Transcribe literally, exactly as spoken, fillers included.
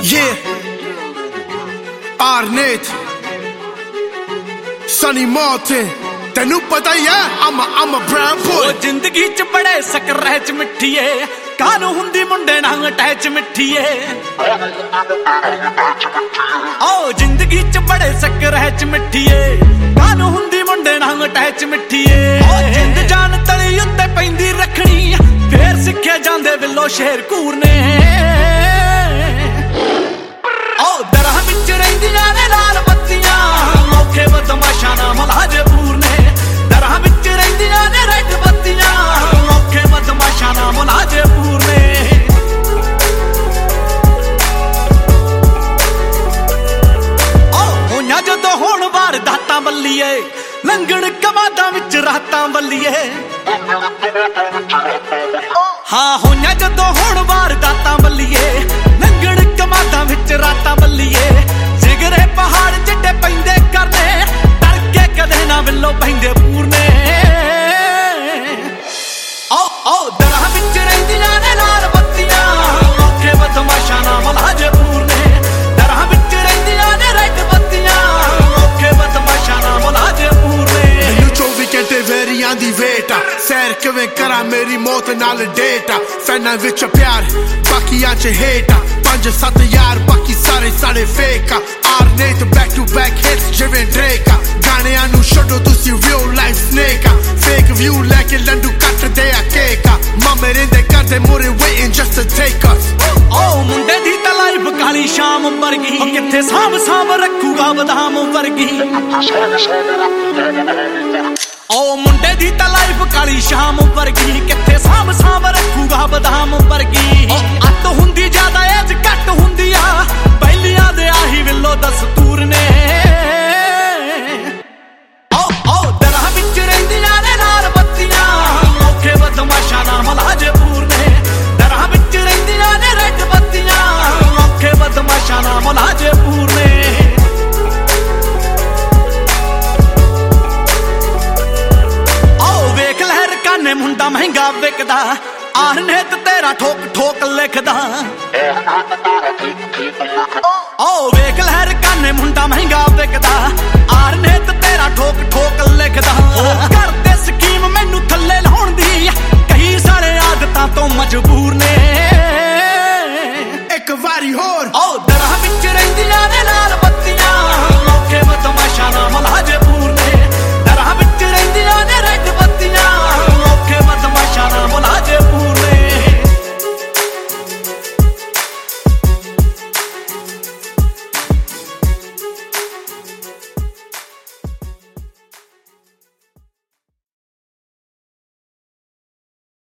Yeah, Arnett, Sunny Martin, ਤੈਨੂੰ ਪਤਾ ਹੀ ਹੈ I'm a, I'm a brown boy। ਜ਼ਿੰਦਗੀ ਚ ਬੜੇ ਸਕਰਹਿ ਚ ਮਿੱਠੀਏ ਕਾਨੂੰ ਹੁੰਦੀ ਮੁੰਡੇ ਨਾਲ ਅਟੈਚ ਮਿੱਠੀਏ ਓ ਜ਼ਿੰਦਗੀ ਚ ਬੜੇ ਸਕਰਹਿ ਚ ਮਿੱਠੀਏ ਕਾਨੂੰ ਹੁੰਦੀ ਮੁੰਡੇ ਨਾਲ ਅਟੈਚ ਮਿੱਠੀਏ ਓ ਜਿੰਦ ਜਾਨ ਤਲੀ ਉੱਤੇ ਪੈਂਦੀ ਰੱਖਣੀ ਫੇਰ ਸਿੱਖੇ ਜਾਂਦੇ ਵਿੱਲੋ ਸ਼ੇਰ ਕੂਰ ਨੇ ਓ ਦਰਾਂ ਵਿੱਚ ਰਹਿੰਦੀਆਂ ਨੇ ਲਾਲ ਬੱਤੀਆਂ ਮੌਕੇ ਬਦਮਾਸ਼ਾਂ ਨਾਲ ਮਲਾਜਪੂਰ ਨੇ ਦਰਾਂ ਵਿੱਚ ਰਹਿੰਦੀਆਂ ਨੇ ਰੈੱਡ ਬੱਤੀਆਂ ਮੌਕੇ ਬਦਮਾਸ਼ਾਂ ਨਾਲ ਮਲਾਜਪੂਰ ਨੇ ਓ ਹੋਈਆਂ ਜਦੋਂ ਹੁਣ ਵਾਰਦਾਤਾਂ ਬੱਲੀਏ ਲੰਘਣ ਕਮਾਦਾਂ ਵਿੱਚ ਰਾਤਾਂ ਬੱਲੀਏ ਹਾਂ ਹੋਈਆਂ ਜਦੋਂ ਹੁਣ ਵਾਰਦਾਤਾਂ ਬੱਲੀਏ ਲੰਘਣ ਕਮਾਦਾਂ ਵਿੱਚ ਰਾਤਾਂ ਬੱਲੀਏ ਜਿਗਰੇ ਪਹਾੜ ਜਿੱਡੇ ਪੈਂਦੇ ਕਰਨੇ ਡਰ ਕੇ ਕਦੇ ਨਾ ਵਿੱਲੋ ਪੈਂਦੇ ਪੂਰ ਨੇ ਓ ਓ ਦਰਾਂ ਵਿੱਚ ਰਹਿੰਦੀਆਂ ਨੇ ਲਾਲ ਬੱਤੀਆਂ ਮੌਕੇ ਬਦਮਾਸ਼ਾਂ ਨਾਲ ਮਲਾਜਪੂਰ ਨੇ ਦਰਾਂ ਵਿੱਚ ਰਹਿੰਦੀਆਂ ਨੇ ਰੈੱਡ ਬੱਤੀਆਂ ਮੌਕੇ ਬਦਮਾਸ਼ਾਂ ਨਾਲ ਮਲਾਜਪੂਰ ਨੇ ਮੈਨੂੰ ਚੌਵੀ ਘੰਟੇ ਵੈਰੀਆਂ ਦੀ ਵੇਟ ਆ ਸੈਰ ਕਿਵੇਂ ਕਰਾਂ ਮੇਰੀ ਮੌਤ ਨਾਲ ਡੇਟ ਆ ਫੈਨਾਂ ਵਿੱਚ ਪਿਆਰ ਬਾਕੀਆਂ ਚ ਹੇਟ ਆ ਪੰਜ ਸੱਤ ਯਾਰ ਬਾਕੀ ਸਾਰੇ ਸਾਰੇ ਫੇਕ ਆ Arnett back to back hits ਜਿਵੇਂ ਡ੍ਰੇਕ ਆ ਗਾਣਿਆਂ ਨੂੰ ਛੱਡੋ ਤੁਸੀਂ real life snake ਆ fake view ਲੈ ਕੇ ਲੰਡੂ ਕੱਟਦੇ ਆ ਕੇਕ ਆ ਮਾਮੇ ਰਹਿੰਦੇ ਕਰਦੇ ਮੂਰੇ waiting just to take us ਓ ਮੁੰਡੇ ਦੀ ਤਾਂ ਲਾਈਫ ਕਾਲੀ ਸ਼ਾਮ ਵਰਗੀ ਓ ਕਿੱਥੇ ਸਾਂਭ ਸਾਂਭ ਰੱਖੂਗਾ ਬਦਾਮ ਵਰਗੀ ਓ ਮੁੰਡੇ ਦੀ ਤਾਂ ਲਾਈਫ ਕਾਲੀ ਸ਼ਾਮ ਵਰਗੀ ਕਿੱਥੇ ਸਾਂਭ ਸਾਂਭ ਰੱਖੂਗਾ ਬਦਾਮ ਵਰਗੀ ਓ ਅੱਤ ਹੁੰਦੀ ਜ਼ਿਆਦਾ ਏਜ ਘੱਟ ਹੁੰਦੀ ਆ ਪਹਿਲੀਆਂ ਦੇ ਆਹੀ ਵਿੱਲੋ ਦਸਤੂਰ ਨੇ ਓ ਓ ਦਰਾਂ ਵਿੱਚ ਰਹਿੰਦੀਆਂ ਨੇ ਲਾਲ ਬੱਤੀਆਂ ਮੌਕੇ ਬਦਮਾਸ਼ਾਂ ਨਾਲ ਮਲਾਜਪੂਰ ਨੇ ਦਰਾਂ ਵਿੱਚ ਰਹਿੰਦੀਆਂ ਨੇ ਰੈੱਡ ਬੱਤੀਆਂ ਮੌਕੇ ਬਦਮਾਸ਼ਾਂ ਨਾਲ ਮਲਾਜਪੂਰ ਨੇ ਨੇ ਮੁੰਡਾ ਮਹਿੰਗਾ ਵਿਕਦਾ Arnett ਤੇਰਾ ਠੋਕ ਠੋਕ ਲਿਖਦਾ ਓ ਵੇਖ ਲਹਿਰ ਕਾਨੇ ਮੁੰਡਾ ਮਹਿੰਗਾ ਵਿਕਦਾ Arnett ਤੇਰਾ ਠੋਕ ਠੋਕ ਲਿਖਦਾ